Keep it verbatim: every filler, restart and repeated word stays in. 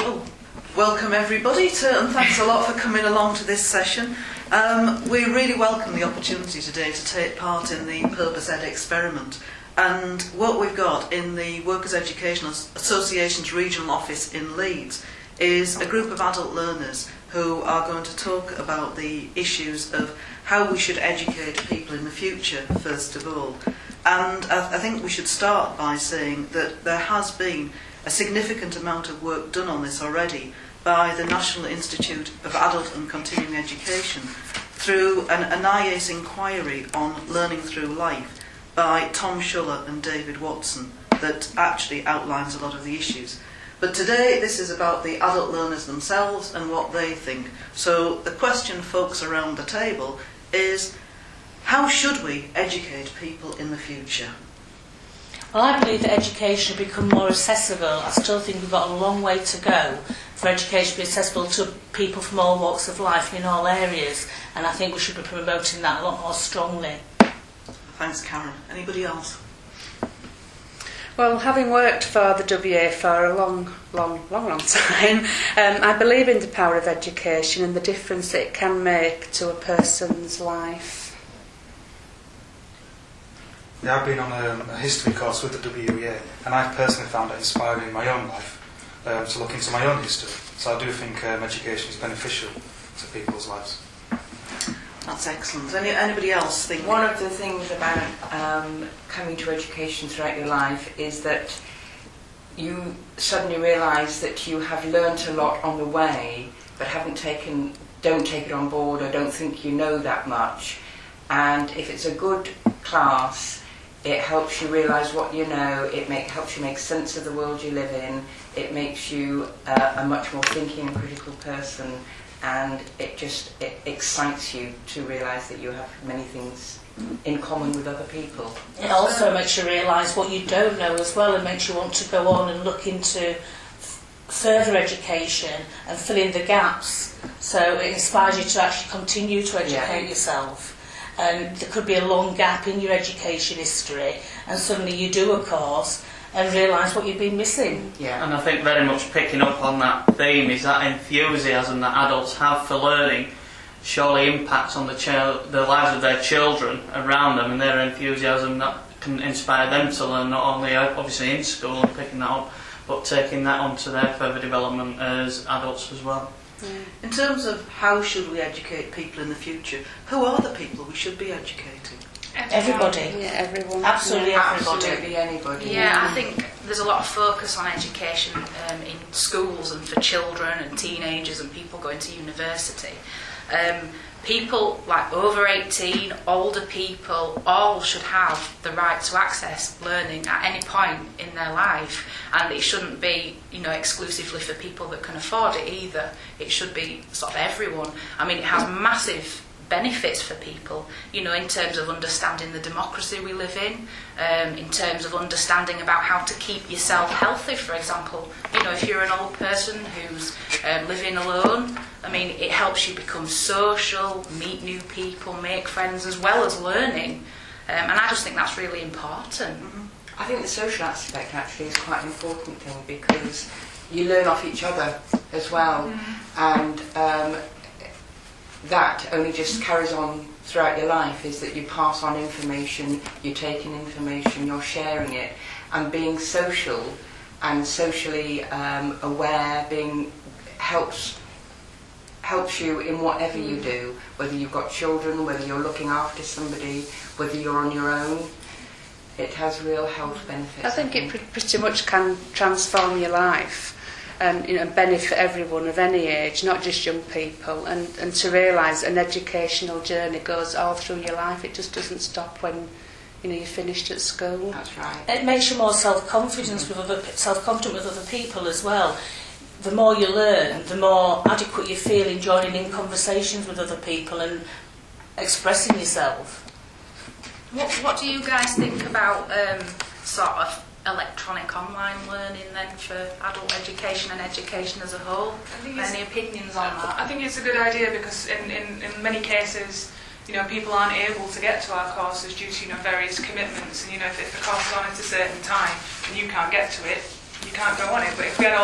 Well, welcome everybody to, and thanks a lot for coming along to this session. Um, we really welcome the opportunity today to take part in the Purpose Ed experiment. And what we've got in the Workers' Education Association's regional office in Leeds is a group of adult learners who are going to talk about the issues of how we should educate people in the future, first of all. And I, I think we should start by saying that there has been a significant amount of work done on this already by the National Institute of Adult and Continuing Education through an, an I A S inquiry on learning through life by Tom Schuller and David Watson that actually outlines a lot of the issues. But today this is about the adult learners themselves and what they think. So the question, folks around the table, is how should we educate people in the future? Well, I believe that education should become more accessible. I still think we've got a long way to go for education to be accessible to people from all walks of life in all areas, and I think we should be promoting that a lot more strongly. Thanks, Karen. Anybody else? Well, having worked for the W A for a long, long, long, long time, um, I believe in the power of education and the difference it can make to a person's life. Yeah, I've been on a, a history course with the W E A, and I've personally found it inspiring in my own life um, to look into my own history. So I do think um, education is beneficial to people's lives. That's excellent. Any, anybody else think? One of the things about um, coming to education throughout your life is that you suddenly realise that you have learnt a lot on the way, but haven't taken, don't take it on board or don't think you know that much. And if it's a good class, it helps you realise what you know, it make, helps you make sense of the world you live in, it makes you uh, a much more thinking and critical person, and it just it excites you to realise that you have many things in common with other people. It also makes you realise what you don't know as well, and makes you want to go on and look into f- further education and fill in the gaps. So it inspires you to actually continue to educate Yeah. yourself. And there could be a long gap in your education history, and suddenly you do a course and realise what you've been missing. Yeah. And I think very much picking up on that theme is that enthusiasm that adults have for learning surely impacts on the, ch- the lives of their children around them, and their enthusiasm that can inspire them to learn, not only obviously in school and picking that up, but taking that on to their further development as adults as well. In terms of how should we educate people in the future, who are the people we should be educating? Everybody. Yeah, everyone. Absolutely Yeah, everybody. Absolutely anybody. Yeah, I think there's a lot of focus on education um, in schools and for children and teenagers and people going to university. Um, people like over eighteen, older people, all should have the right to access learning at any point in their life, and it shouldn't be, you know, exclusively for people that can afford it either. It should be sort of everyone. I mean, it has massive benefits for people, you know, in terms of understanding the democracy we live in, um, in terms of understanding about how to keep yourself healthy, for example. You know, if you're an old person who's um, living alone, I mean, it helps you become social, meet new people, make friends, as well as learning. Um, and I just think that's really important. Mm-hmm. I think the social aspect actually is quite an important thing, because you learn off each other as well. Mm-hmm. And um, that only just carries on throughout your life, is that you pass on information, you're taking information, you're sharing it, and being social and socially um, aware being helps helps you in whatever you do, whether you've got children, whether you're looking after somebody, whether you're on your own. It has real health benefits. I think it pr- pretty much can transform your life. And, you know, benefit everyone of any age, not just young people, and, and to realise an educational journey goes all through your life. It just doesn't stop when, you know, you're finished at school. That's right. It makes you more self-confident with other self-confident with other people as well. The more you learn, the more adequate you feel in joining in conversations with other people and expressing yourself. What, what do you guys think about um, sort of electronic online learning then for adult education and education as a whole? Any opinions on that? I think it's a good idea, because in, in, in many cases, you know, people aren't able to get to our courses due to, you know, various commitments, and, you know, if, if the course is on at a certain time and you can't get to it, you can't go on it. But if we had all